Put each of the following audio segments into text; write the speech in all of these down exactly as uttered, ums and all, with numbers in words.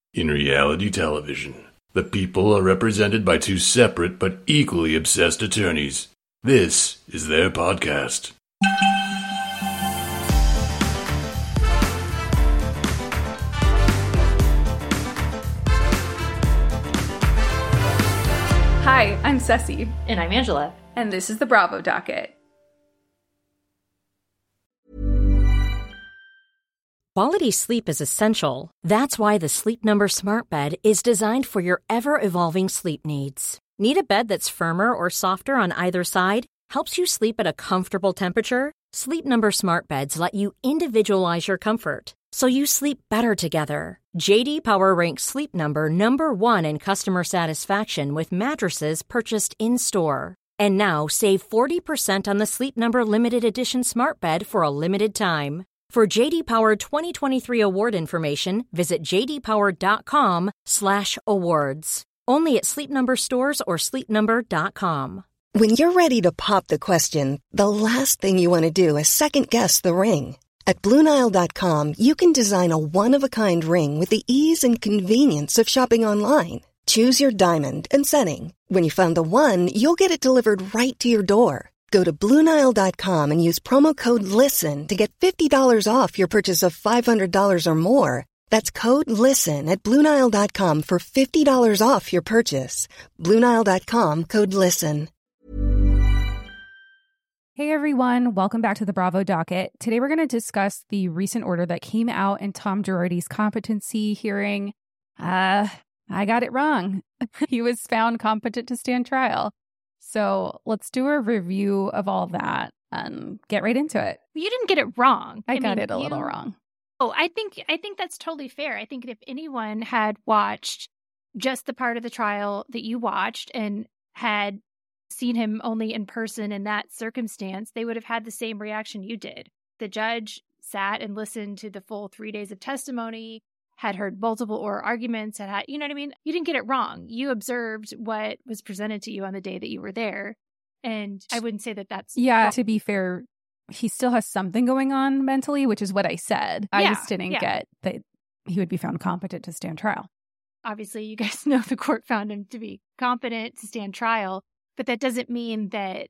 In reality television, the people are represented by two separate but equally obsessed attorneys. This is their podcast. Hi, I'm Ceci. And I'm Angela. And this is the Bravo Docket. Quality sleep is essential. That's why the Sleep Number Smart Bed is designed for your ever-evolving sleep needs. Need a bed that's firmer or softer on either side? Helps you sleep at a comfortable temperature? Sleep Number Smart Beds let you individualize your comfort, so you sleep better together. J D Power ranks Sleep Number number one in customer satisfaction with mattresses purchased in-store. And now save forty percent on the Sleep Number Limited Edition Smart Bed for a limited time. For J D Power twenty twenty-three award information, visit jdpower.com slash awards. Only at Sleep Number stores or sleep number dot com. When you're ready to pop the question, the last thing you want to do is second-guess the ring. At Blue Nile dot com, you can design a one-of-a-kind ring with the ease and convenience of shopping online. Choose your diamond and setting. When you find the one, you'll get it delivered right to your door. Go to Blue Nile dot com and use promo code LISTEN to get fifty dollars off your purchase of five hundred dollars or more. That's code LISTEN at Blue Nile dot com for fifty dollars off your purchase. Blue Nile dot com, code LISTEN. Hey everyone, welcome back to the Bravo Docket. Today we're going to discuss the recent order that came out in Tom Girardi's competency hearing. Uh, I got it wrong. He was found competent to stand trial. So let's do a review of all of that and get right into it. You didn't get it wrong. I, I got mean, it a you, little wrong. Oh, I think I think that's totally fair. I think if anyone had watched just the part of the trial that you watched and had seen him only in person in that circumstance, they would have had the same reaction you did. The judge sat and listened to the full three days of testimony, had heard multiple oral arguments, had had, you know what I mean? You didn't get it wrong. You observed what was presented to you on the day that you were there. And I wouldn't say that that's... Yeah, wrong. To be fair, he still has something going on mentally, which is what I said. I yeah, just didn't yeah. get that he would be found competent to stand trial. Obviously, you guys know the court found him to be competent to stand trial, but that doesn't mean that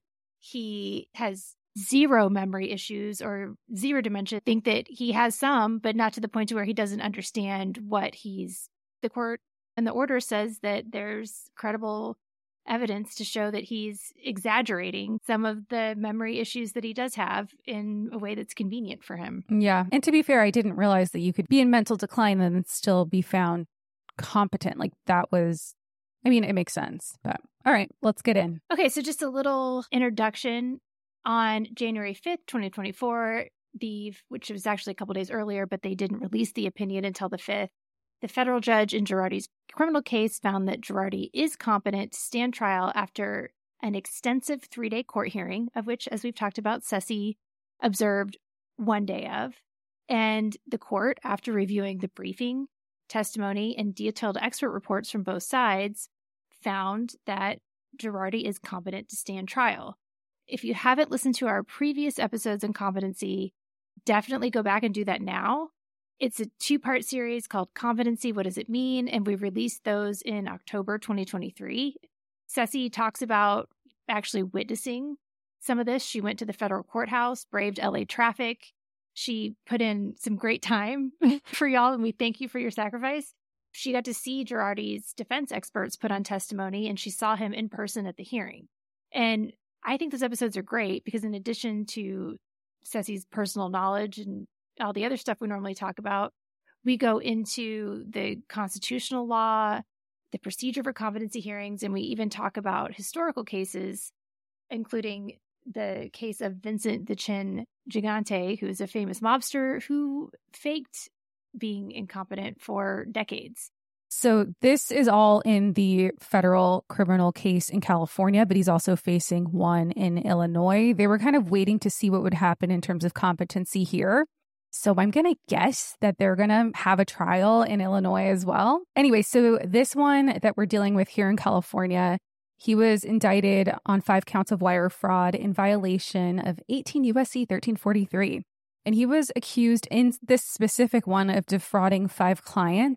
he has zero memory issues or zero dementia. I think that he has some, but not to the point to where he doesn't understand what he's... The court and the order says that there's credible evidence to show that he's exaggerating some of the memory issues that he does have in a way that's convenient for him. Yeah. And to be fair, I didn't realize that you could be in mental decline and still be found competent. Like that was... I mean, it makes sense, but all right, let's get in. Okay, so just a little introduction. On January fifth, twenty twenty-four, the which was actually a couple days earlier, but they didn't release the opinion until the fifth, the federal judge in Girardi's criminal case found that Girardi is competent to stand trial after an extensive three-day court hearing, of which, as we've talked about, Ceci observed one day of. And the court, after reviewing the briefing, testimony, and detailed expert reports from both sides, found that Girardi is competent to stand trial. If you haven't listened to our previous episodes on competency, definitely go back and do that now. It's a two-part series called Competency, What Does It Mean? And we released those in October twenty twenty-three. Ceci talks about actually witnessing some of this. She went to the federal courthouse, braved L A traffic. She put in some great time for y'all, and we thank you for your sacrifice. She got to see Girardi's defense experts put on testimony, and she saw him in person at the hearing. And I think those episodes are great because in addition to Ceci's personal knowledge and all the other stuff we normally talk about, we go into the constitutional law, the procedure for competency hearings, and we even talk about historical cases, including the case of Vincent the Chin Gigante, who is a famous mobster who faked being incompetent for decades. So this is all in the federal criminal case in California, but he's also facing one in Illinois. They were kind of waiting to see what would happen in terms of competency here. So I'm going to guess that they're going to have a trial in Illinois as well. Anyway, so this one that we're dealing with here in California, he was indicted on five counts of wire fraud in violation of eighteen U S C thirteen forty-three. And he was accused in this specific one of defrauding five clients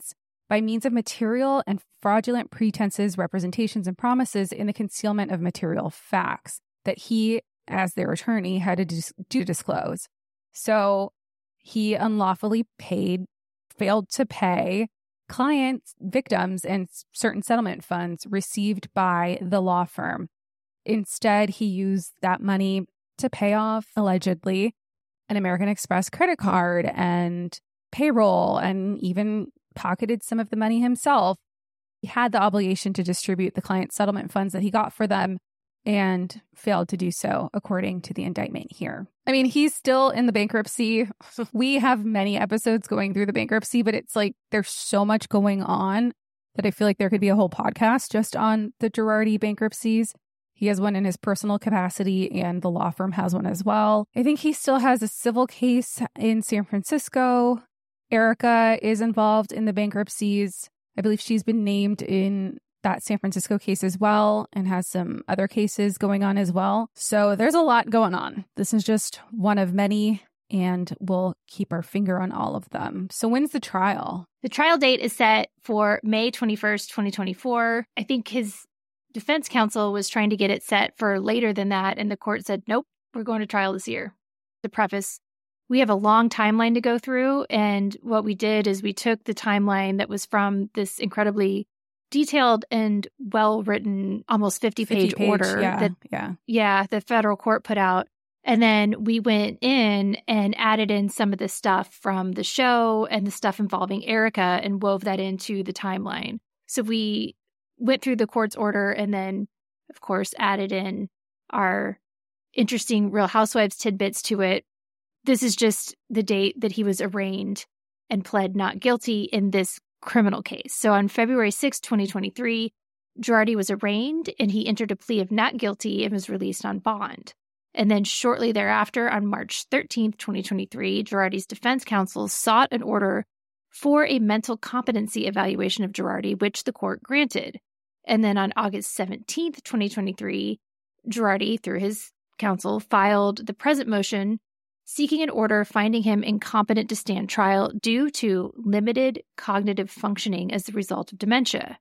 by means of material and fraudulent pretenses, representations, and promises in the concealment of material facts that he, as their attorney, had to dis- to disclose. So he unlawfully paid, failed to pay clients, victims, and certain settlement funds received by the law firm. Instead, he used that money to pay off, allegedly, an American Express credit card and payroll, and even pocketed some of the money himself. He had the obligation to distribute the client's settlement funds that he got for them and failed to do so, according to the indictment here. I mean, he's still in the bankruptcy. We have many episodes going through the bankruptcy, but it's like there's so much going on that I feel like there could be a whole podcast just on the Girardi bankruptcies. He has one in his personal capacity, and the law firm has one as well. I think he still has a civil case in San Francisco. Erica is involved in the bankruptcies. I believe she's been named in that San Francisco case as well, and has some other cases going on as well. So there's a lot going on. This is just one of many, and we'll keep our finger on all of them. So when's the trial? The trial date is set for May twenty-first, twenty twenty-four. I think his defense counsel was trying to get it set for later than that, and the court said, nope, we're going to trial this year. To preface, we have a long timeline to go through, and what we did is we took the timeline that was from this incredibly detailed and well-written, almost fifty-page order yeah, that yeah. yeah, the federal court put out. And then we went in and added in some of the stuff from the show and the stuff involving Erica and wove that into the timeline. So we went through the court's order and then, of course, added in our interesting Real Housewives tidbits to it. This is just the date that he was arraigned and pled not guilty in this criminal case. So on February sixth, twenty twenty-three, Girardi was arraigned and he entered a plea of not guilty and was released on bond. And then shortly thereafter, on March thirteenth, twenty twenty-three, Girardi's defense counsel sought an order for a mental competency evaluation of Girardi, which the court granted. And then on August seventeenth, twenty twenty-three, Girardi, through his counsel, filed the present motion seeking an order finding him incompetent to stand trial due to limited cognitive functioning as the result of dementia.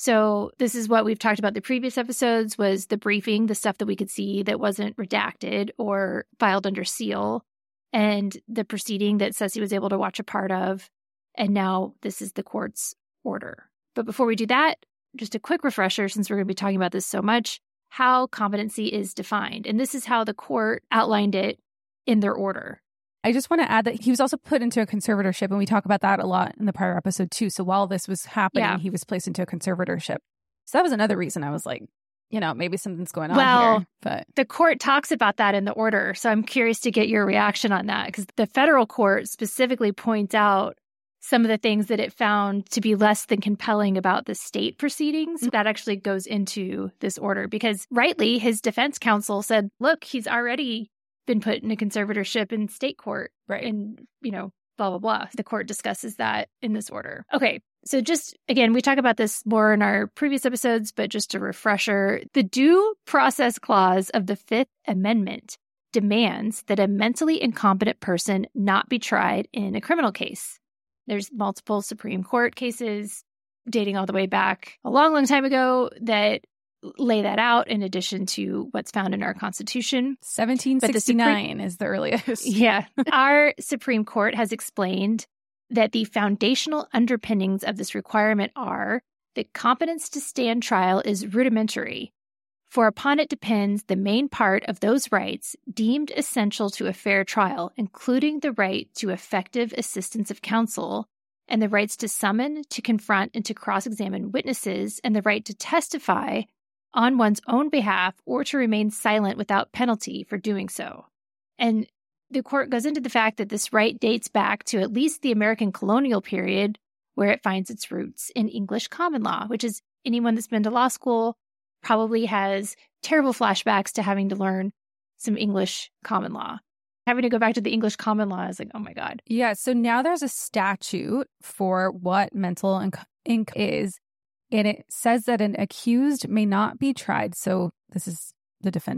So this is what we've talked about the previous episodes, was the briefing, the stuff that we could see that wasn't redacted or filed under seal, and the proceeding that Ceci was able to watch a part of. And now this is the court's order. But before we do that, just a quick refresher, since we're going to be talking about this so much, how competency is defined. And this is how the court outlined it in their order. I just want to add that he was also put into a conservatorship, and we talk about that a lot in the prior episode too. So while this was happening, yeah. he was placed into a conservatorship. So that was another reason I was like, you know, maybe something's going on well, here. But the court talks about that in the order. So I'm curious to get your reaction on that, because the federal court specifically points out some of the things that it found to be less than compelling about the state proceedings. Mm-hmm. That actually goes into this order, because rightly, his defense counsel said, look, he's already been put in a conservatorship in state court, right? And, you know, blah, blah, blah. The court discusses that in this order. Okay. So just, again, we talk about this more in our previous episodes, but just a refresher, the Due Process Clause of the Fifth Amendment demands that a mentally incompetent person not be tried in a criminal case. There's multiple Supreme Court cases dating all the way back a long, long time ago that lay that out, in addition to what's found in our Constitution. seventeen sixty-nine Supreme- is the earliest. Yeah. Our Supreme Court has explained that the foundational underpinnings of this requirement are that competence to stand trial is rudimentary, for upon it depends the main part of those rights deemed essential to a fair trial, including the right to effective assistance of counsel, and the rights to summon, to confront, and to cross-examine witnesses, and the right to testify on one's own behalf or to remain silent without penalty for doing so. And the court goes into the fact that this right dates back to at least the American colonial period, where it finds its roots in English common law, which is, anyone that's been to law school probably has terrible flashbacks to having to learn some English common law. Having to go back to the English common law is like, oh my God. Yeah, so now there's a statute for what mental inc- inc- is. And it says that an accused may not be tried, so this is the defendant,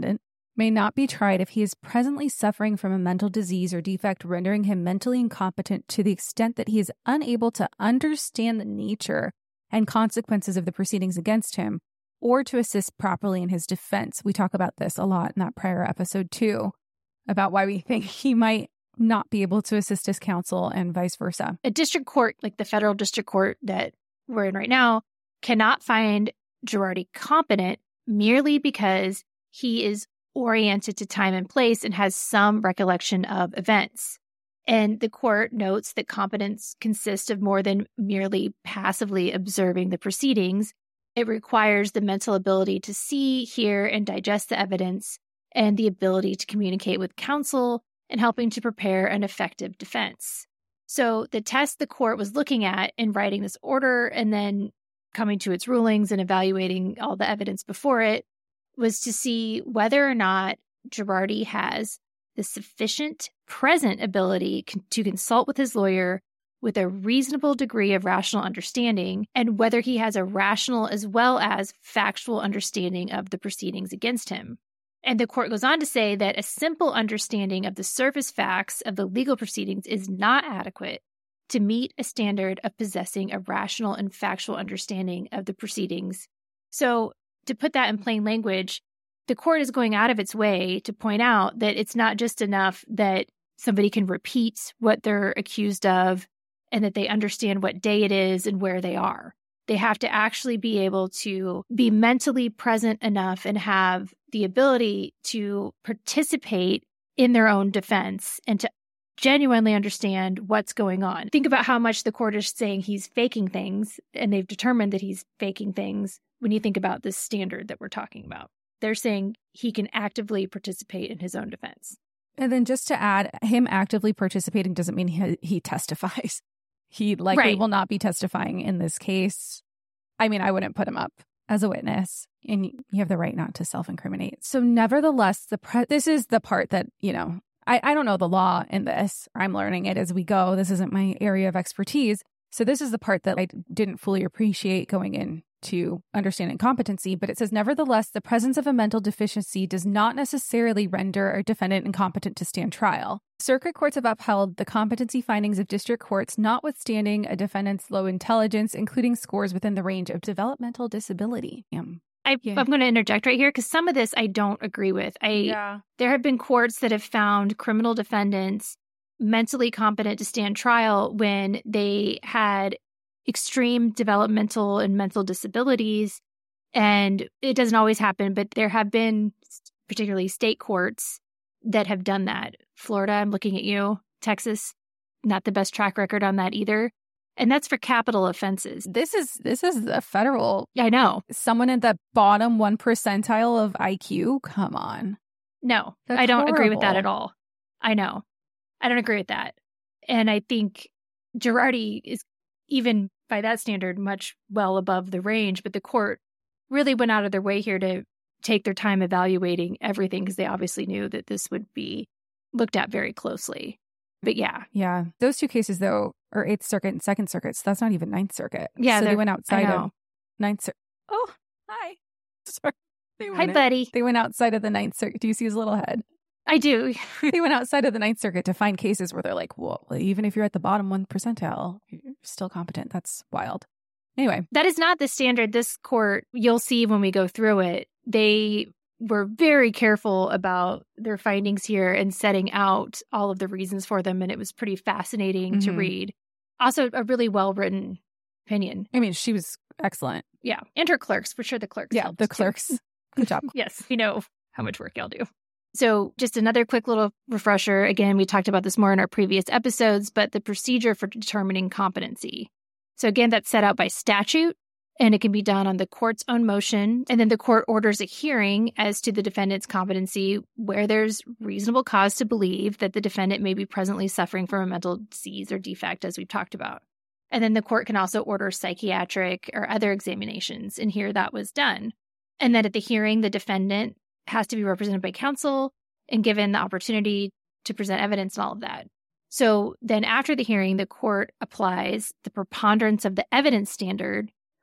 may not be tried if he is presently suffering from a mental disease or defect rendering him mentally incompetent to the extent that he is unable to understand the nature and consequences of the proceedings against him, or to assist properly in his defense. We talk about this a lot in that prior episode too, about why we think he might not be able to assist his counsel and vice versa. A district court, like the federal district court that we're in right now, cannot find Girardi competent merely because he is oriented to time and place and has some recollection of events. And the court notes that competence consists of more than merely passively observing the proceedings. It requires the mental ability to see, hear, and digest the evidence, and the ability to communicate with counsel and helping to prepare an effective defense. So the test the court was looking at in writing this order and then coming to its rulings and evaluating all the evidence before it was to see whether or not Girardi has the sufficient present ability con- to consult with his lawyer with a reasonable degree of rational understanding, and whether he has a rational as well as factual understanding of the proceedings against him. And the court goes on to say that a simple understanding of the surface facts of the legal proceedings is not adequate to meet a standard of possessing a rational and factual understanding of the proceedings. So, to put that in plain language, the court is going out of its way to point out that it's not just enough that somebody can repeat what they're accused of and that they understand what day it is and where they are. They have to actually be able to be mentally present enough and have the ability to participate in their own defense and to genuinely understand what's going on. Think about how much the court is saying he's faking things, and they've determined that he's faking things when you think about this standard that we're talking about. They're saying he can actively participate in his own defense. And then just to add, him actively participating doesn't mean he, he testifies. He likely Right. will not be testifying in this case. I mean, I wouldn't put him up as a witness, and you have the right not to self-incriminate. So nevertheless, the pre- this is the part that, you know, I, I don't know the law in this. I'm learning it as we go. This isn't my area of expertise. So this is the part that I didn't fully appreciate going into understanding competency. But it says, nevertheless, the presence of a mental deficiency does not necessarily render a defendant incompetent to stand trial. Circuit courts have upheld the competency findings of district courts, notwithstanding a defendant's low intelligence, including scores within the range of developmental disability. Um, I, Yeah. I'm going to interject right here because some of this I don't agree with. I There have been courts that have found criminal defendants mentally competent to stand trial when they had extreme developmental and mental disabilities. And it doesn't always happen, but there have been particularly state courts that have done that. Florida, I'm looking at you. Texas, not the best track record on that either. And that's for capital offenses. This is this is a federal. I know. Someone in the bottom one percentile of I Q. Come on. No, That's I don't agree with that horrible. at all. I know. I don't agree with that. And I think Girardi is, even by that standard, much well above the range. But the court really went out of their way here to take their time evaluating everything because they obviously knew that this would be looked at very closely. But yeah. Yeah. Those two cases, though, are Eighth Circuit and Second Circuit. So that's not even Ninth Circuit. Yeah, So they they're- went I outside know. of Ninth Circuit. Oh, hi. Sorry. They Hi, went, buddy. they went outside of the Ninth Circuit. Do you see his little head? I do. They went outside of the Ninth Circuit to find cases where they're like, well, even if you're at the bottom one percentile, you're still competent. That's wild. Anyway. That is not the standard. This court, you'll see when we go through it, they were very careful about their findings here and setting out all of the reasons for them. And it was pretty fascinating to Mhm. read. Also, a really well-written opinion. I mean, she was excellent. Yeah. And her clerks. For sure the clerks. Yeah, helped the too. clerks. Good job. Yes. We know how much work y'all do. So just another quick little refresher. Again, we talked about this more in our previous episodes, but the procedure for determining competency. So again, that's set out by statute, and it can be done on the court's own motion. And then the court orders a hearing as to the defendant's competency where there's reasonable cause to believe that the defendant may be presently suffering from a mental disease or defect, as we've talked about. And then the court can also order psychiatric or other examinations. And here that was done. And then at the hearing, the defendant has to be represented by counsel and given the opportunity to present evidence and all of that. So then after the hearing, the court applies the preponderance of the evidence standard,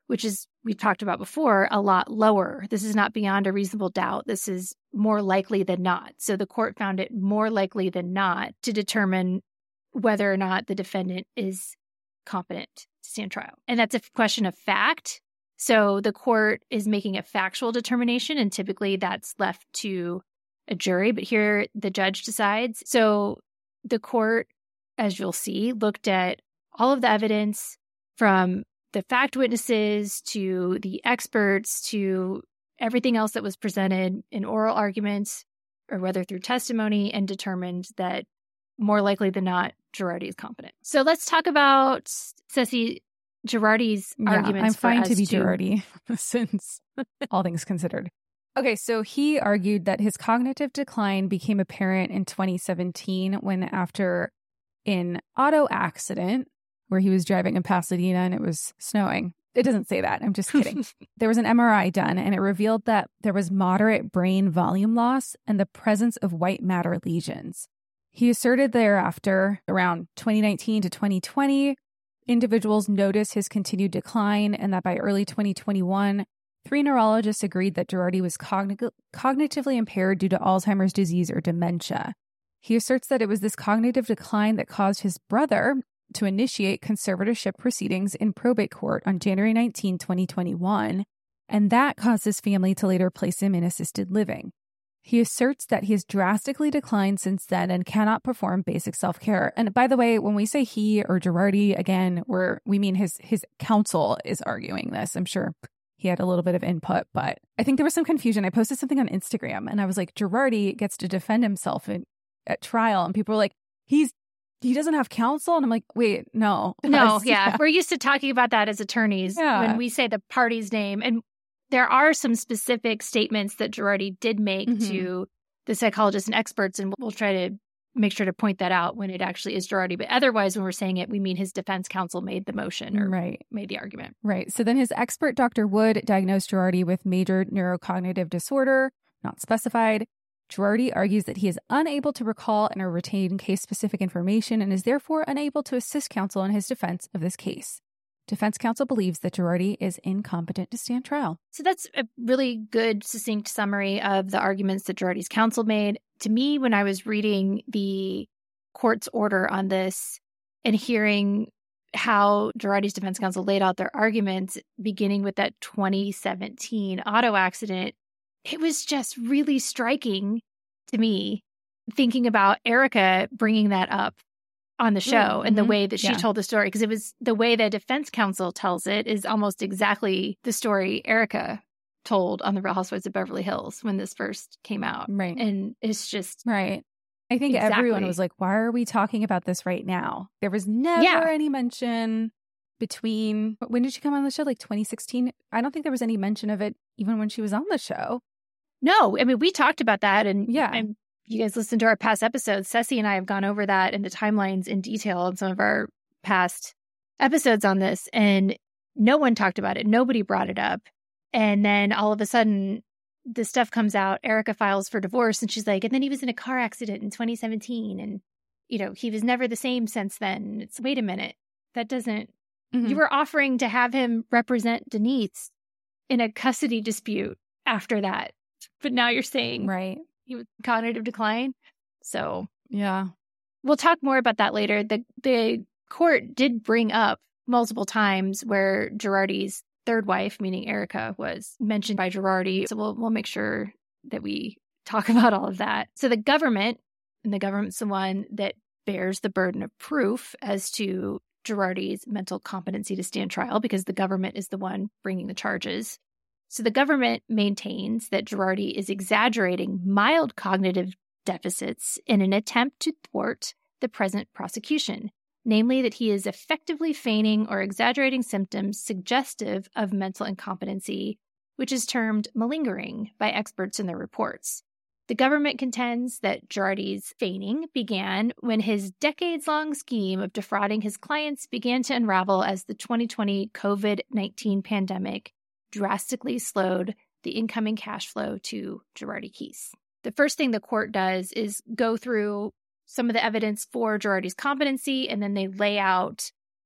which is, we've talked about before, a lot lower. This is not beyond a reasonable doubt. This is more likely than not. So the court found it more likely than not to determine whether or not the defendant is competent to stand trial. And that's a question of fact. So the court is making a factual determination, and typically that's left to a jury. But here the judge decides. So the court, as you'll see, looked at all of the evidence from the fact witnesses to the experts to everything else that was presented in oral arguments or whether through testimony, and determined that more likely than not, Girardi is competent. So let's talk about, Ceci, Girardi's yeah, arguments. I'm fine for to be S two. Girardi, since all things considered. Okay, so he argued that his cognitive decline became apparent in twenty seventeen when, after an auto accident where he was driving in Pasadena and it was snowing. It doesn't say that. I'm just kidding. There was an M R I done, and it revealed that there was moderate brain volume loss and the presence of white matter lesions. He asserted thereafter, around twenty nineteen to twenty twenty, individuals noticed his continued decline, and that by early twenty twenty-one, three neurologists agreed that Girardi was cogn- cognitively impaired due to Alzheimer's disease or dementia. He asserts that it was this cognitive decline that caused his brother to initiate conservatorship proceedings in probate court on January nineteenth, twenty twenty-one, and that caused his family to later place him in assisted living. He asserts that he has drastically declined since then and cannot perform basic self-care. And by the way, when we say he or Girardi, again, we're, we mean his his counsel is arguing this. I'm sure he had a little bit of input, but I think there was some confusion. I posted something on Instagram, and I was like, Girardi gets to defend himself in, at trial, and people were like, he's he doesn't have counsel? And I'm like, wait, no. No, yeah. We're used to talking about that as attorneys Yeah. when we say the party's name. And there are some specific statements that Girardi did make Mhm. to the psychologists and experts, and we'll try to make sure to point that out when it actually is Girardi. But otherwise, when we're saying it, we mean his defense counsel made the motion or Right. made the argument. Right. So then his expert, Doctor Wood, diagnosed Girardi with major neurocognitive disorder, not specified. Girardi argues that he is unable to recall and or retain case-specific information and is therefore unable to assist counsel in his defense of this case. Defense counsel believes that Girardi is incompetent to stand trial. So that's a really good, succinct summary of the arguments that Girardi's counsel made. To me, when I was reading the court's order on this and hearing how Girardi's defense counsel laid out their arguments, beginning with that twenty seventeen auto accident, it was just really striking to me, thinking about Erica bringing that up on the show Mm-hmm. and the way that she Yeah. told the story, because it was the way the defense counsel tells it is almost exactly the story Erica told on The Real Housewives of Beverly Hills when this first came out. Right. And it's just, Right. I think everyone Exactly. was like, why are we talking about this right now? There was never Yeah. any mention between, when did she come on the show? Like twenty sixteen? I don't think there was any mention of it even when she was on the show. no, I mean, we talked about that. And Yeah. I'm, you guys listen to our past episodes. Ceci and I have gone over that in the timelines in detail in some of our past episodes on this. And no one talked about it. Nobody brought it up. And then all of a sudden, the stuff comes out. Erica files for divorce, and she's like, and then he was in a car accident in twenty seventeen. And, you know, he was never the same since then. It's, wait a minute. That doesn't, Mhm. you were offering to have him represent Denise in a custody dispute after that. But now you're saying Right. he was cognitive decline. So Yeah. we'll talk more about that later. The the court did bring up multiple times where Girardi's third wife, meaning Erica, was mentioned by Girardi. So we'll we'll make sure that we talk about all of that. So the government, and the government's the one that bears the burden of proof as to Girardi's mental competency to stand trial, because the government is the one bringing the charges. So the government maintains that Girardi is exaggerating mild cognitive deficits in an attempt to thwart the present prosecution, namely that he is effectively feigning or exaggerating symptoms suggestive of mental incompetency, which is termed malingering by experts in their reports. The government contends that Girardi's feigning began when his decades-long scheme of defrauding his clients began to unravel as the twenty twenty COVID nineteen pandemic drastically slowed the incoming cash flow to Girardi Keese. The first thing the court does is go through some of the evidence for Girardi's competency, and then they lay out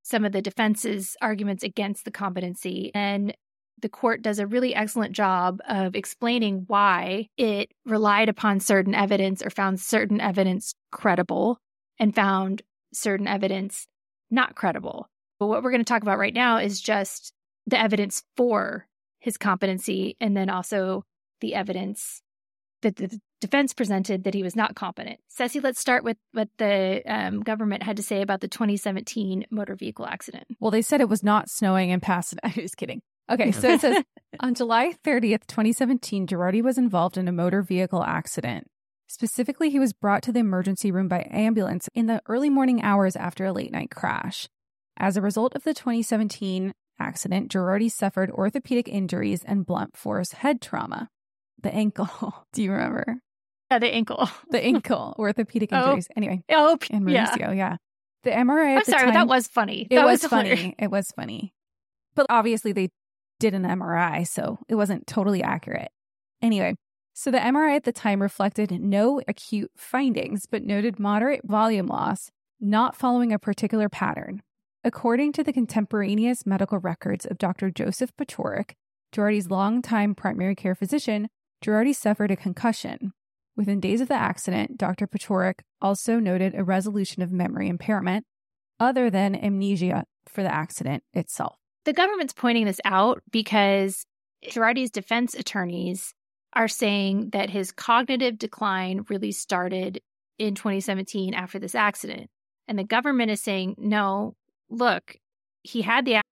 some of the defense's arguments against the competency. And the court does a really excellent job of explaining why it relied upon certain evidence or found certain evidence credible and found certain evidence not credible. But what we're going to talk about right now is just the evidence for his competency and then also the evidence that the defense presented that he was not competent. Ceci, let's start with what the um, government had to say about the twenty seventeen motor vehicle accident. Well, they said it was not snowing in Pasadena. I'm just kidding. Okay, so it says, on July thirtieth, twenty seventeen, Girardi was involved in a motor vehicle accident. Specifically, he was brought to the emergency room by ambulance in the early morning hours after a late-night crash. As a result of the twenty seventeen accident, Girardi suffered orthopedic injuries and blunt force head trauma. The ankle. Do you remember? Yeah, the ankle. The ankle. Orthopedic injuries. Oh. Anyway. Oh, and Mauricio, yeah. yeah. The M R I at I'm the sorry, time, that was funny. It that was, was funny. Hilarious. It was funny. But obviously they did an M R I, so it wasn't totally accurate. Anyway, so the M R I at the time reflected no acute findings, but noted moderate volume loss, not following a particular pattern. According to the contemporaneous medical records of Doctor Joseph Potorik, Girardi's longtime primary care physician, Girardi suffered a concussion. Within days of the accident, Doctor Potorik also noted a resolution of memory impairment, other than amnesia for the accident itself. The government's pointing this out because Girardi's defense attorneys are saying that his cognitive decline really started in twenty seventeen after this accident. And the government is saying, no, look, he had the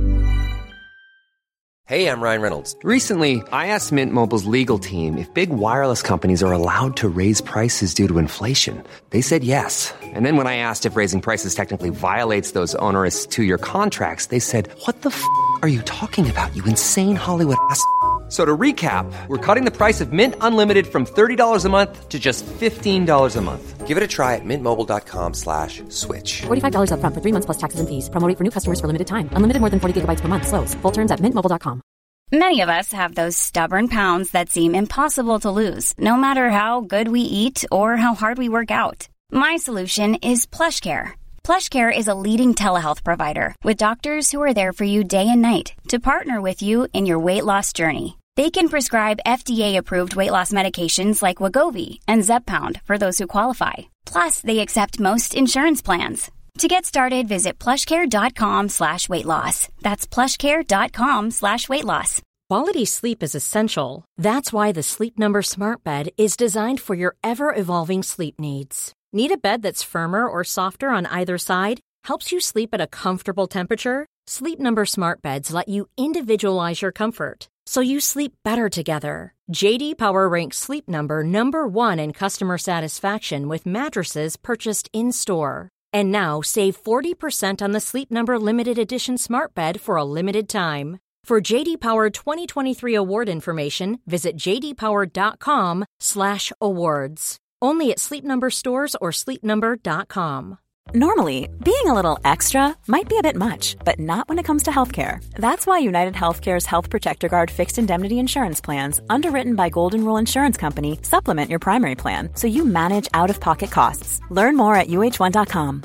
Hey, I'm Ryan Reynolds. Recently, I asked Mint Mobile's legal team if big wireless companies are allowed to raise prices due to inflation. They said yes. And then when I asked if raising prices technically violates those onerous two-year contracts, they said, what the f*** are you talking about, you insane Hollywood ass f- So to recap, we're cutting the price of Mint Unlimited from thirty dollars a month to just fifteen dollars a month. Give it a try at mintmobile.com slash switch. forty-five dollars up front for three months plus taxes and fees. Promo rate for new customers for limited time. Unlimited more than forty gigabytes per month. Slows full terms at mint mobile dot com. Many of us have those stubborn pounds that seem impossible to lose, no matter how good we eat or how hard we work out. My solution is PlushCare. PlushCare is a leading telehealth provider with doctors who are there for you day and night to partner with you in your weight loss journey. They can prescribe F D A-approved weight loss medications like Wegovy and Zepbound for those who qualify. Plus, they accept most insurance plans. To get started, visit plushcare.com slash weight loss. That's plushcare.com slash weight loss. Quality sleep is essential. That's why the Sleep Number Smart Bed is designed for your ever-evolving sleep needs. Need a bed that's firmer or softer on either side? Helps you sleep at a comfortable temperature? Sleep Number Smart Beds let you individualize your comfort, so you sleep better together. J D Power ranks Sleep Number number one in customer satisfaction with mattresses purchased in-store. And now, save forty percent on the Sleep Number Limited Edition Smart Bed for a limited time. For J D Power twenty twenty-three award information, visit jdpower.com slash awards. Only at Sleep Number stores or sleep number dot com. Normally, being a little extra might be a bit much, but not when it comes to healthcare. That's why United Healthcare's Health Protector Guard fixed indemnity insurance plans, underwritten by Golden Rule Insurance Company, supplement your primary plan so you manage out-of-pocket costs. Learn more at U H one dot com.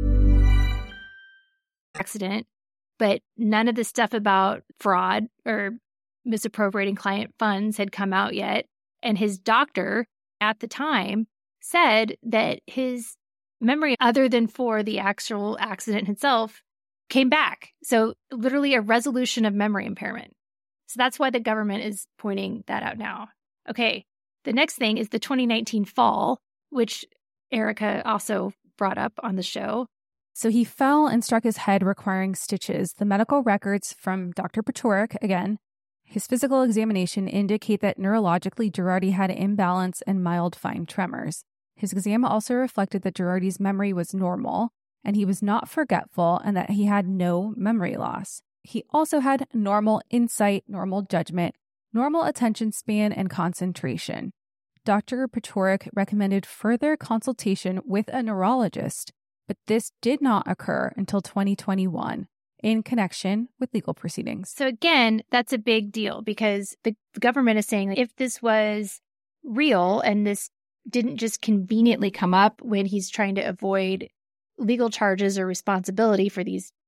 accident, but none of the stuff about fraud or misappropriating client funds had come out yet. And his doctor at the time said that his memory, other than for the actual accident itself, came back. So literally a resolution of memory impairment. So that's why the government is pointing that out now. Okay, the next thing is the twenty nineteen fall, which Erica also brought up on the show. So he fell and struck his head, requiring stitches. The medical records from Doctor Potorik, again, his physical examination indicate that neurologically Girardi had imbalance and mild fine tremors. His exam also reflected that Girardi's memory was normal, and he was not forgetful, and that he had no memory loss. He also had normal insight, normal judgment, normal attention span, and concentration. Doctor Potorik recommended further consultation with a neurologist, but this did not occur until twenty twenty-one in connection with legal proceedings. So again, that's a big deal because the government is saying that if this was real and this didn't just conveniently come up when he's trying to avoid legal charges or responsibility for these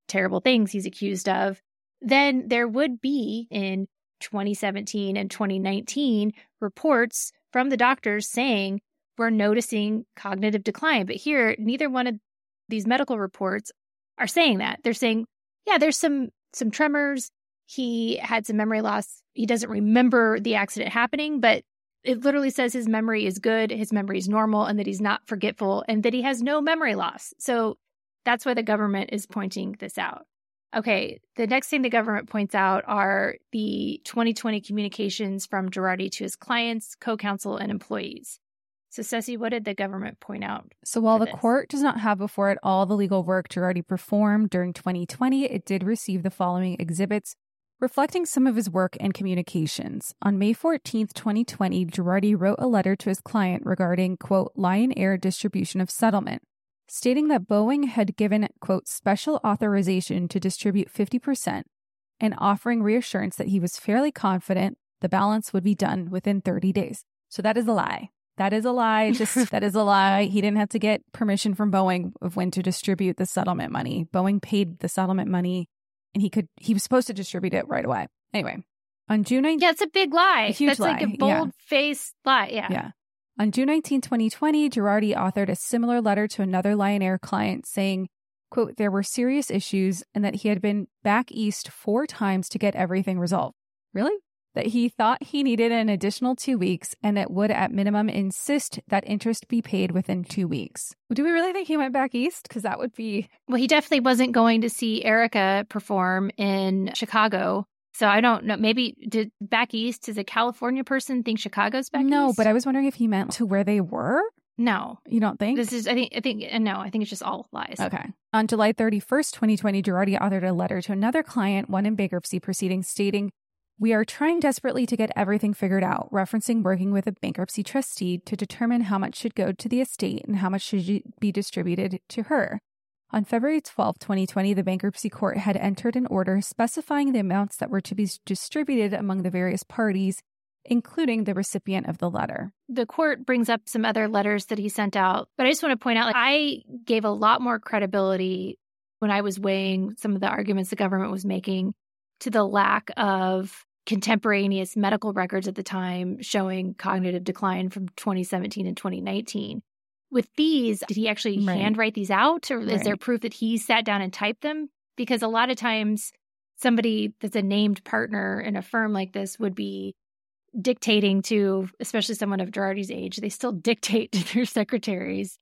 terrible things he's accused of, then there would be in twenty seventeen and twenty nineteen reports from the doctors saying we're noticing cognitive decline. But here, neither one of these medical reports are saying that. They're saying, yeah, there's some some tremors. He had some memory loss. He doesn't remember the accident happening, but it literally says his memory is good, his memory is normal, and that he's not forgetful, and that he has no memory loss. So that's why the government is pointing this out. Okay, the next thing the government points out are the twenty twenty communications from Girardi to his clients, co-counsel, and employees. So, Ceci, what did the government point out? So while the this? court does not have before it all the legal work Girardi performed during twenty twenty, it did receive the following exhibits reflecting some of his work and communications. On May fourteenth, twenty twenty, Girardi wrote a letter to his client regarding, quote, Lion Air distribution of settlement, stating that Boeing had given, quote, special authorization to distribute fifty percent and offering reassurance that he was fairly confident the balance would be done within thirty days. So that is a lie. That is a lie. Just that is a lie. He didn't have to get permission from Boeing of when to distribute the settlement money. Boeing paid the settlement money and he could he was supposed to distribute it right away. Anyway, on June nineteenth. Yeah, it's a big lie. A huge That's lie. like a bold-faced yeah. lie. Yeah. Yeah. On June nineteenth, twenty twenty, Girardi authored a similar letter to another Lion Air client saying, quote, there were serious issues and that he had been back east four times to get everything resolved. Really? That he thought he needed an additional two weeks and it would at minimum insist that interest be paid within two weeks. Do we really think he went back east? Because that would be... Well, he definitely wasn't going to see Erica perform in Chicago. So I don't know. Maybe did back east, does a California person think Chicago's back no, east? No, but I was wondering if he meant to where they were. No. You don't think? This is, I think, I think, no, I think it's just all lies. Okay. On July thirty-first, twenty twenty, Girardi authored a letter to another client, one in bankruptcy proceedings, stating, we are trying desperately to get everything figured out, referencing working with a bankruptcy trustee to determine how much should go to the estate and how much should be distributed to her. On February twelfth, twenty twenty, the bankruptcy court had entered an order specifying the amounts that were to be distributed among the various parties, including the recipient of the letter. The court brings up some other letters that he sent out, but I just want to point out, like, I gave a lot more credibility when I was weighing some of the arguments the government was making to the lack of contemporaneous medical records at the time showing cognitive decline from twenty seventeen and twenty nineteen. With these, did he actually right. handwrite these out, or right. is there proof that he sat down and typed them? Because a lot of times somebody that's a named partner in a firm like this would be dictating to, especially someone of Girardi's age, they still dictate to their secretaries,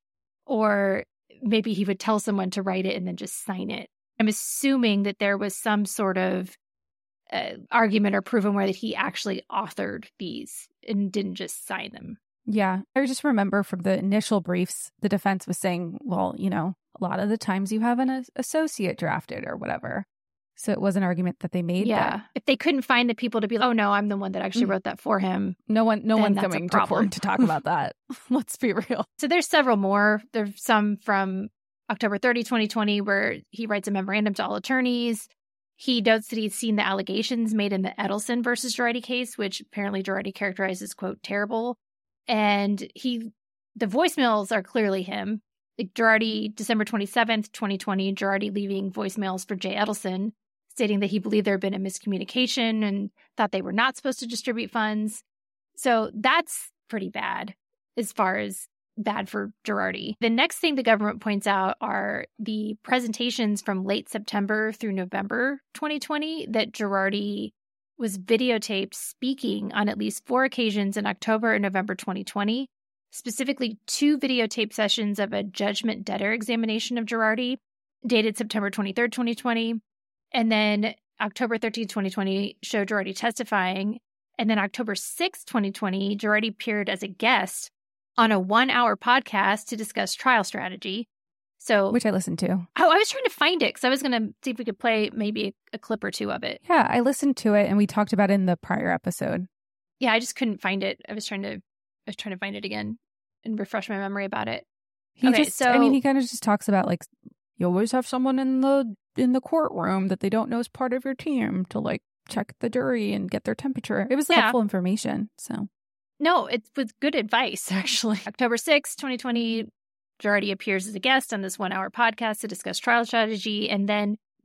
or maybe he would tell someone to write it and then just sign it. I'm assuming that there was some sort of uh, argument or proven where that he actually authored these and didn't just sign them. Yeah. I just remember from the initial briefs, the defense was saying, well, you know, a lot of the times you have an associate drafted or whatever. So it was an argument that they made. Yeah. If they couldn't find the people to be like, oh, no, I'm the one that actually wrote that for him. No one, no one's coming to court to talk about that. Let's be real. So there's several more. There's some from October thirtieth, twenty twenty, where he writes a memorandum to all attorneys. He notes that he's seen the allegations made in the Edelson versus Girardi case, which apparently Girardi characterized as, quote, terrible. And he, the voicemails are clearly him. Like Girardi, December twenty-seventh, twenty twenty, Girardi leaving voicemails for Jay Edelson, stating that he believed there had been a miscommunication and thought they were not supposed to distribute funds. So that's pretty bad as far as bad for Girardi. The next thing the government points out are the presentations from late September through November twenty twenty that Girardi was videotaped speaking on at least four occasions in October and November twenty twenty, specifically two videotape sessions of a judgment debtor examination of Girardi, dated September twenty-third, twenty twenty, and then October thirteenth, twenty twenty showed Girardi testifying, and then October sixth, twenty twenty, Girardi appeared as a guest on a one-hour podcast to discuss trial strategy. So, which I listened to. Oh, I was trying to find it because I was going to see if we could play maybe a, a clip or two of it. Yeah, I listened to it and we talked about it in the prior episode. Yeah, I just couldn't find it. I was trying to, I was trying to find it again and refresh my memory about it. He okay, just, so I mean, he kind of just talks about like you always have someone in the in the courtroom that they don't know is part of your team to like check the jury and get their temperature. It was yeah. helpful information. So. No, it was good advice, actually. October sixth, twenty twenty, Girardi appears as a guest on this one-hour podcast to discuss trial strategy. And then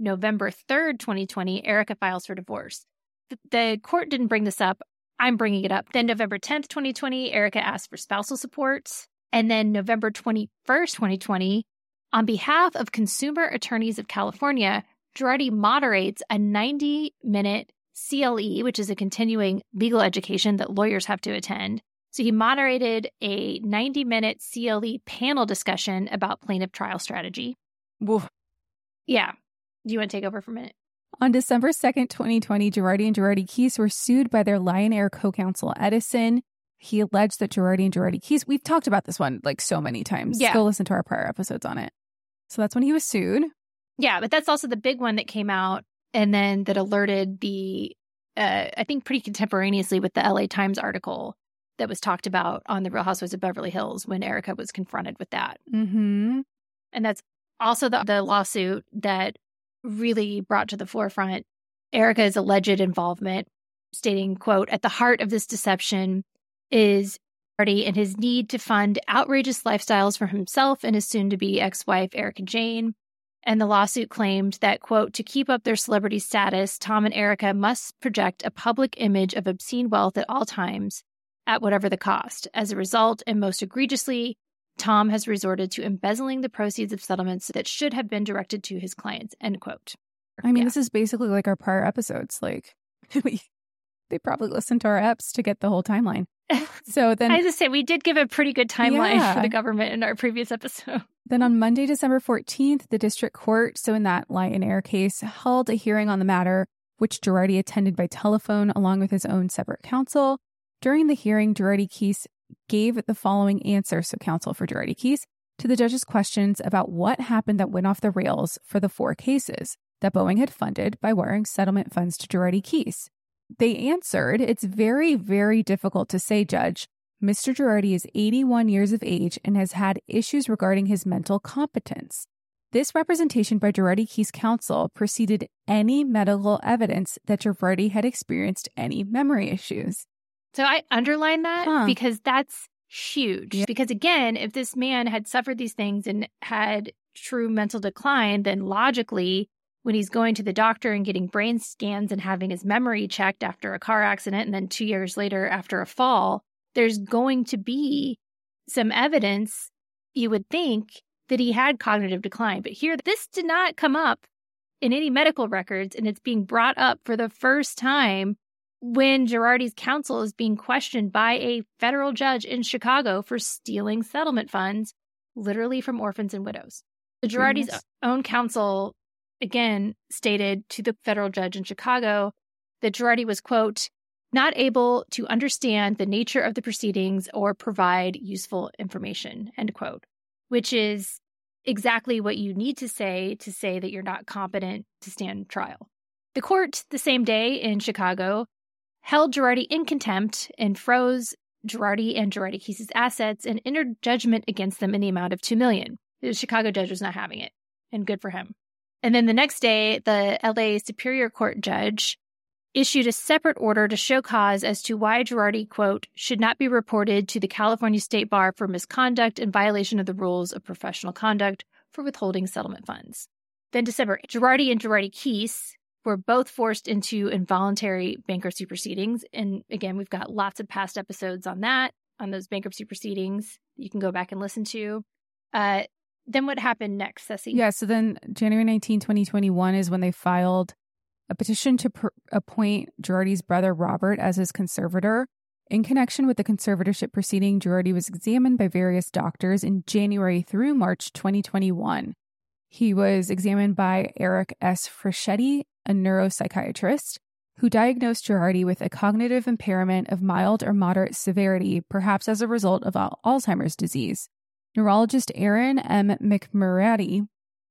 November third, twenty twenty, Erica files for divorce. The, the court didn't bring this up. I'm bringing it up. Then November tenth, twenty twenty, Erica asked for spousal support. And then November twenty-first, twenty twenty, on behalf of Consumer Attorneys of California, Girardi moderates a ninety-minute C L E, which is a continuing legal education that lawyers have to attend. So he moderated a ninety-minute C L E panel discussion about plaintiff trial strategy. Woof. Yeah. Do you want to take over for a minute? On December second, twenty twenty, Girardi and Girardi Keese were sued by their Lion Air co-counsel Edison. He alleged that Girardi and Girardi Keese, we've talked about this one like so many times. Yeah. Go listen to our prior episodes on it. So that's when he was sued. Yeah, but that's also the big one that came out and then that alerted the, uh, I think pretty contemporaneously with the L A Times article that was talked about on the Real Housewives of Beverly Hills when Erica was confronted with that. Mm-hmm. And that's also the, the lawsuit that really brought to the forefront Erica's alleged involvement, stating, quote, "At the heart of this deception is Girardi and his need to fund outrageous lifestyles for himself and his soon-to-be ex-wife, Erica Jane." And the lawsuit claimed that, quote, "To keep up their celebrity status, Tom and Erica must project a public image of obscene wealth at all times, at whatever the cost. As a result, and most egregiously, Tom has resorted to embezzling the proceeds of settlements that should have been directed to his clients," end quote. I mean, Yeah. this is basically like our prior episodes. Like, we, they probably listened to our eps to get the whole timeline. So then, I have to say, we did give a pretty good timeline Yeah. for the government in our previous episode. Then on Monday, December fourteenth, the district court, so in that Lion Air case, held a hearing on the matter, which Girardi attended by telephone along with his own separate counsel. During the hearing, Girardi Keese gave the following answer, so counsel for Girardi Keese, to the judge's questions about what happened that went off the rails for the four cases that Boeing had funded by wiring settlement funds to Girardi Keese. They answered, "It's very, very difficult to say, Judge. Mister Girardi is eighty-one years of age and has had issues regarding his mental competence." This representation by Girardi Keese counsel preceded any medical evidence that Girardi had experienced any memory issues. So I underline that Huh. because that's huge. Yeah. Because again, if this man had suffered these things and had true mental decline, then logically, when he's going to the doctor and getting brain scans and having his memory checked after a car accident and then two years later after a fall, there's going to be some evidence, you would think, that he had cognitive decline. But here, this did not come up in any medical records, and it's being brought up for the first time when Girardi's counsel is being questioned by a federal judge in Chicago for stealing settlement funds, literally from orphans and widows. The Girardi's Goodness. own counsel, again, stated to the federal judge in Chicago that Girardi was, quote, "not able to understand the nature of the proceedings or provide useful information," end quote, which is exactly what you need to say to say that you're not competent to stand trial. The court, the same day in Chicago, held Girardi in contempt and froze Girardi and Girardi Keese's assets and entered judgment against them in the amount of two million dollars. The Chicago judge was not having it, and good for him. And then the next day, the L A Superior Court judge issued a separate order to show cause as to why Girardi, quote, "should not be reported to the California State Bar for misconduct in violation of the rules of professional conduct for withholding settlement funds." Then December, Girardi and Girardi Keese were both forced into involuntary bankruptcy proceedings. And again, we've got lots of past episodes on that, on those bankruptcy proceedings you can go back and listen to. Uh, then what happened next, Ceci? Yeah, so then January nineteenth, twenty twenty-one is when they filed a petition to pr- appoint Girardi's brother Robert as his conservator. In connection with the conservatorship proceeding, Girardi was examined by various doctors in January through March twenty twenty-one. He was examined by Eric S. Frischetti, a neuropsychiatrist, who diagnosed Girardi with a cognitive impairment of mild or moderate severity, perhaps as a result of al- Alzheimer's disease. Neurologist Aaron M. McMurray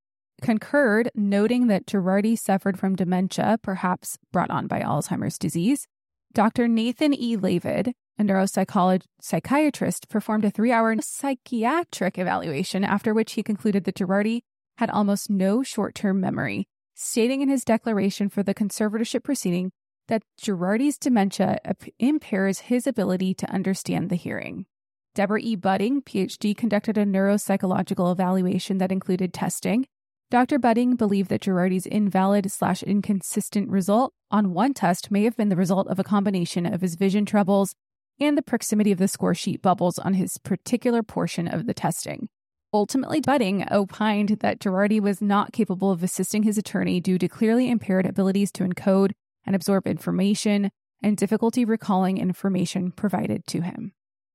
concurred, noting that Girardi suffered from dementia, perhaps brought on by Alzheimer's disease. Doctor Nathan E. Lavid, a neuropsychiatrist, performed a three-hour psychiatric evaluation, after which he concluded that Girardi had almost no short-term memory, stating in his declaration for the conservatorship proceeding that Girardi's dementia impairs his ability to understand the hearing. Deborah E. Budding, P H D, conducted a neuropsychological evaluation that included testing, Doctor Budding believed that Girardi's invalid slash inconsistent result on one test may have been the result of a combination of his vision troubles and the proximity of the score sheet bubbles on his particular portion of the testing. Ultimately, Budding opined that Girardi was not capable of assisting his attorney due to clearly impaired abilities to encode and absorb information and difficulty recalling information provided to him.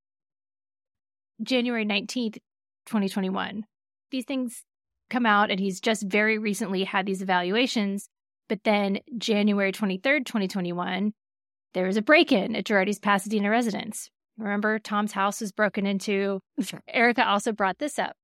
January nineteenth, twenty twenty-one. These things come out, and he's just very recently had these evaluations. But then January twenty-third, twenty twenty-one, there was a break-in at Girardi's Pasadena residence. Remember, Tom's house was broken into. Erica also brought this up.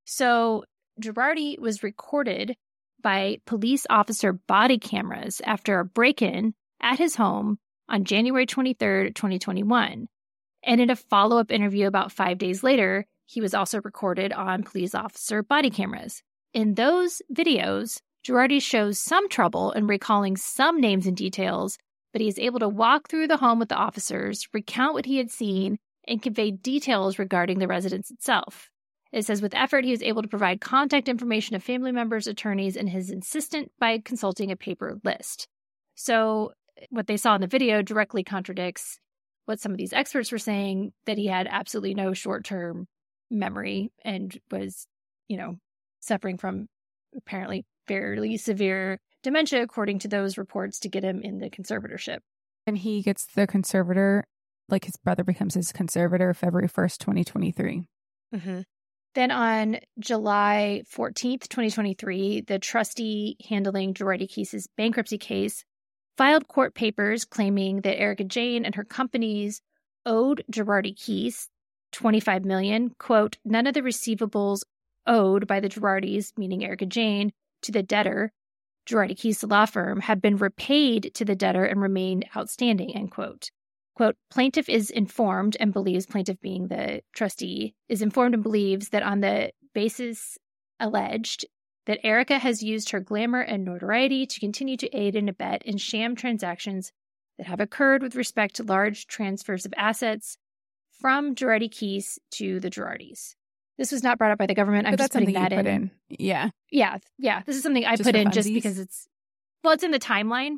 So Girardi was recorded by police officer body cameras after a break-in at his home on January twenty-third, twenty twenty-one. And in a follow-up interview about five days later, he was also recorded on police officer body cameras. In those videos, Girardi shows some trouble in recalling some names and details, but he is able to walk through the home with the officers, recount what he had seen, and convey details regarding the residence itself. It says, with effort, he was able to provide contact information of family members, attorneys, and his assistant by consulting a paper list. So what they saw in the video directly contradicts what some of these experts were saying, that he had absolutely no short-term memory and was, you know, suffering from apparently fairly severe dementia, according to those reports, to get him in the conservatorship. And he gets the conservator, like his brother becomes his conservator, February first, twenty twenty-three. Mm-hmm. Then on July fourteenth, twenty twenty-three, the trustee handling Girardi Keese's bankruptcy case filed court papers claiming that Erica Jane and her companies owed Girardi Keese twenty-five million dollars, quote, none of the receivables owed by the Girardis, meaning Erica Jane, to the debtor, Girardi Keese law firm, have been repaid to the debtor and remained outstanding, end quote. Quote, plaintiff is informed and believes, plaintiff being the trustee, is informed and believes that on the basis alleged that Erica has used her glamour and notoriety to continue to aid and abet in sham transactions that have occurred with respect to large transfers of assets from Girardi Keese to the Girardis. This was not brought up by the government. I'm but just putting that in. in. Yeah. Yeah. Yeah. This is something I just put in funsies? just because it's, well, it's in the timeline.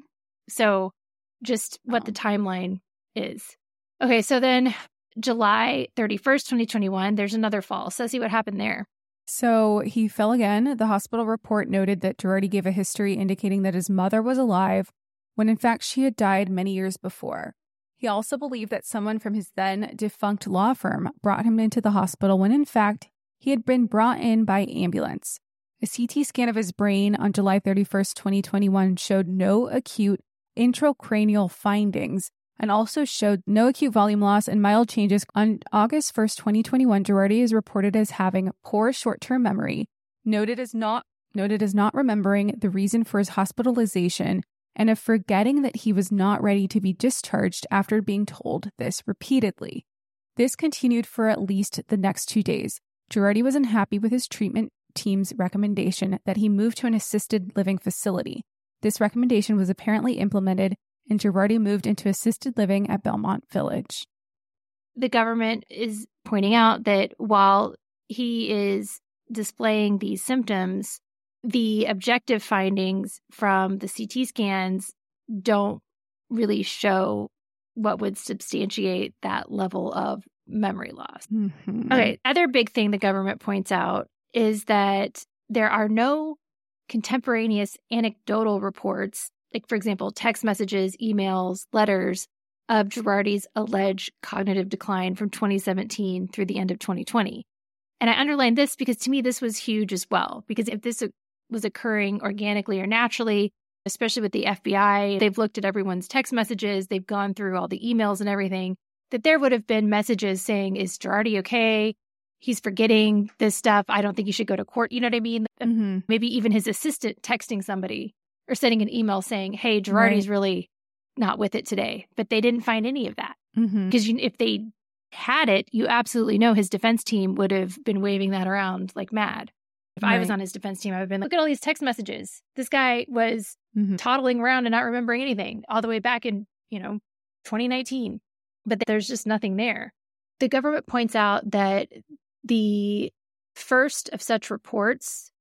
So just what oh. the timeline is. Okay. So then July thirty-first, twenty twenty-one, there's another fall. So let's see what happened there. So he fell again. The hospital report noted that Girardi gave a history indicating that his mother was alive when in fact she had died many years before. He also believed that someone from his then defunct law firm brought him into the hospital when in fact he had been brought in by ambulance. A C T scan of his brain on July thirty-first, twenty twenty-one showed no acute intracranial findings and also showed no acute volume loss and mild changes. On August first, twenty twenty-one, Girardi is reported as having poor short-term memory, noted as not noted as not remembering the reason for his hospitalization, and of forgetting that he was not ready to be discharged after being told this repeatedly. This continued for at least the next two days. Girardi was unhappy with his treatment team's recommendation that he move to an assisted living facility. This recommendation was apparently implemented, and Girardi moved into assisted living at Belmont Village. The government is pointing out that while he is displaying these symptoms, the objective findings from the C T scans don't really show what would substantiate that level of memory loss. Mm-hmm. Okay, other big thing the government points out is that there are no contemporaneous anecdotal reports, like, for example, text messages, emails, letters of Girardi's alleged cognitive decline from twenty seventeen through the end of twenty twenty. And I underline this because to me, this was huge as well, because if this was occurring organically or naturally, especially with the F B I, they've looked at everyone's text messages, they've gone through all the emails and everything, that there would have been messages saying, is Girardi okay? He's forgetting this stuff. I don't think he should go to court. You know what I mean? Mm-hmm. Maybe even his assistant texting somebody or sending an email saying, hey, Girardi's right. really not with it today. But they didn't find any of that. Mm-hmm. Because you, if they had it, you absolutely know his defense team would have been waving that around like mad. If right. I was on his defense team, I would have been like, look at all these text messages. This guy was mm-hmm. toddling around and not remembering anything all the way back in, you know, twenty nineteen. But there's just nothing there. The government points out that the first of such reports,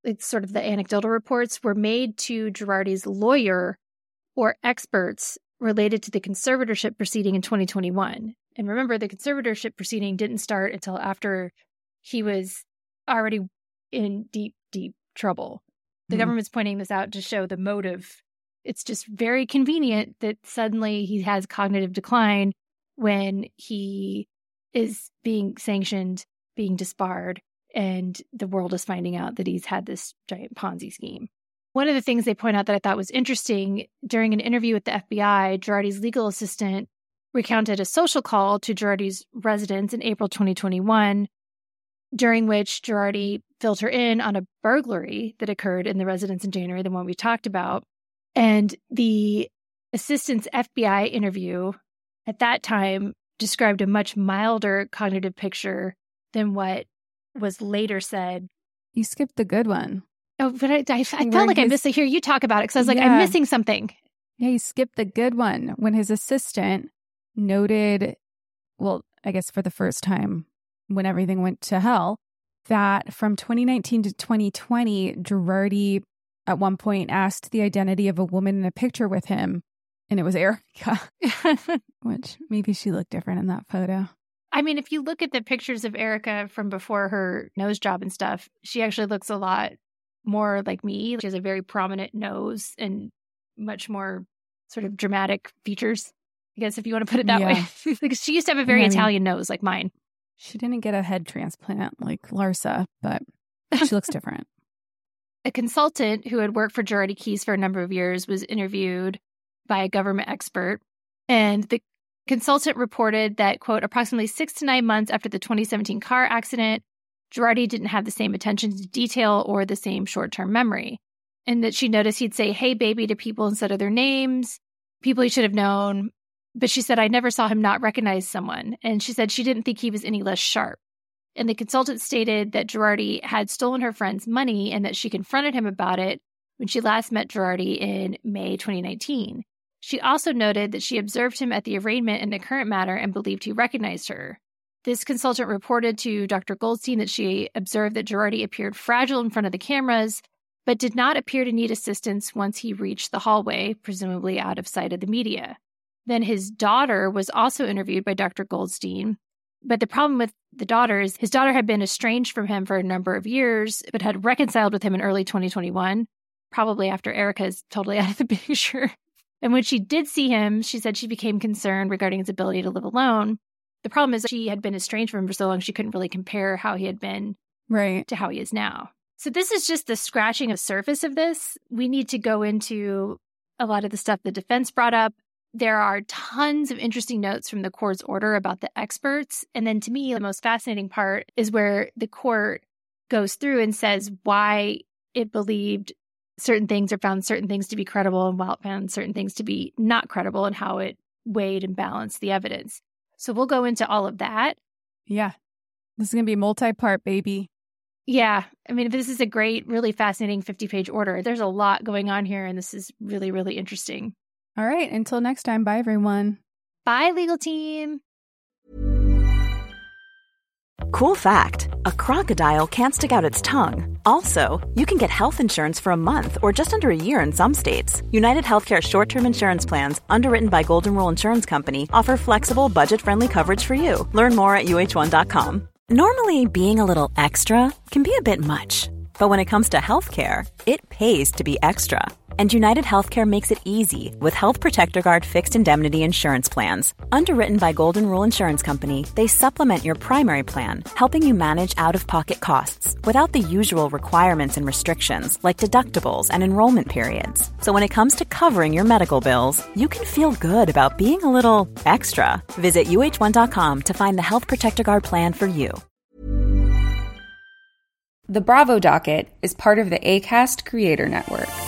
it's sort of the anecdotal reports, were made to Girardi's lawyer or experts related to the conservatorship proceeding in twenty twenty-one. And remember, the conservatorship proceeding didn't start until after he was already in deep, deep trouble. The mm-hmm. government's pointing this out to show the motive. It's just very convenient that suddenly he has cognitive decline when he is being sanctioned, being disbarred, and the world is finding out that he's had this giant Ponzi scheme. One of the things they point out that I thought was interesting, during an interview with the F B I, Girardi's legal assistant recounted a social call to Girardi's residence in April twenty twenty-one, during which Girardi filled her in on a burglary that occurred in the residence in January, the one we talked about. And the assistant's F B I interview at that time described a much milder cognitive picture than what was later said. You skipped the good one. Oh, but I, I, I felt like his, I missed to hear you talk about it because I was like, yeah. I'm missing something. Yeah, you skipped the good one when his assistant noted, well, I guess for the first time when everything went to hell, that from twenty nineteen to twenty twenty, Girardi at one point asked the identity of a woman in a picture with him, and it was Erica, which maybe she looked different in that photo. I mean, if you look at the pictures of Erica from before her nose job and stuff, she actually looks a lot more like me. She has a very prominent nose and much more sort of dramatic features, I guess, if you want to put it that yeah. way. Like, she used to have a very yeah, Italian I mean, nose like mine. She didn't get a head transplant like Larsa, but she looks different. A consultant who had worked for Girardi Keese for a number of years was interviewed by a government expert, and the consultant reported that, quote, approximately six to nine months after the twenty seventeen car accident, Girardi didn't have the same attention to detail or the same short-term memory, and that she noticed he'd say, hey, baby, to people instead of their names, people he should have known. But she said, I never saw him not recognize someone. And she said she didn't think he was any less sharp. And the consultant stated that Girardi had stolen her friend's money and that she confronted him about it when she last met Girardi in May twenty nineteen. She also noted that she observed him at the arraignment in the current matter and believed he recognized her. This consultant reported to Doctor Goldstein that she observed that Girardi appeared fragile in front of the cameras, but did not appear to need assistance once he reached the hallway, presumably out of sight of the media. Then his daughter was also interviewed by Doctor Goldstein. But the problem with the daughter is his daughter had been estranged from him for a number of years, but had reconciled with him in early twenty twenty-one, probably after Erica is totally out of the picture. And when she did see him, she said she became concerned regarding his ability to live alone. The problem is she had been estranged from him for so long, she couldn't really compare how he had been right. to how he is now. So this is just the scratching of the surface of this. We need to go into a lot of the stuff the defense brought up. There are tons of interesting notes from the court's order about the experts. And then to me, the most fascinating part is where the court goes through and says why it believed certain things or found certain things to be credible and while it found certain things to be not credible, and how it weighed and balanced the evidence. So we'll go into all of that. Yeah. This is going to be multi-part, baby. Yeah. I mean, this is a great, really fascinating fifty-page order. There's a lot going on here, and this is really, really interesting. All right. Until next time. Bye, everyone. Bye, legal team. Cool fact, a crocodile can't stick out its tongue. Also, you can get health insurance for a month or just under a year in some states. United Healthcare short-term insurance plans, underwritten by Golden Rule Insurance Company, offer flexible, budget-friendly coverage for you. Learn more at U H one dot com. Normally, being a little extra can be a bit much. But when it comes to healthcare, it pays to be extra. And United Healthcare makes it easy with Health Protector Guard fixed indemnity insurance plans. Underwritten by Golden Rule Insurance Company, they supplement your primary plan, helping you manage out-of-pocket costs without the usual requirements and restrictions like deductibles and enrollment periods. So when it comes to covering your medical bills, you can feel good about being a little extra. Visit U H one dot com to find the Health Protector Guard plan for you. The Bravo Docket is part of the Acast Creator Network.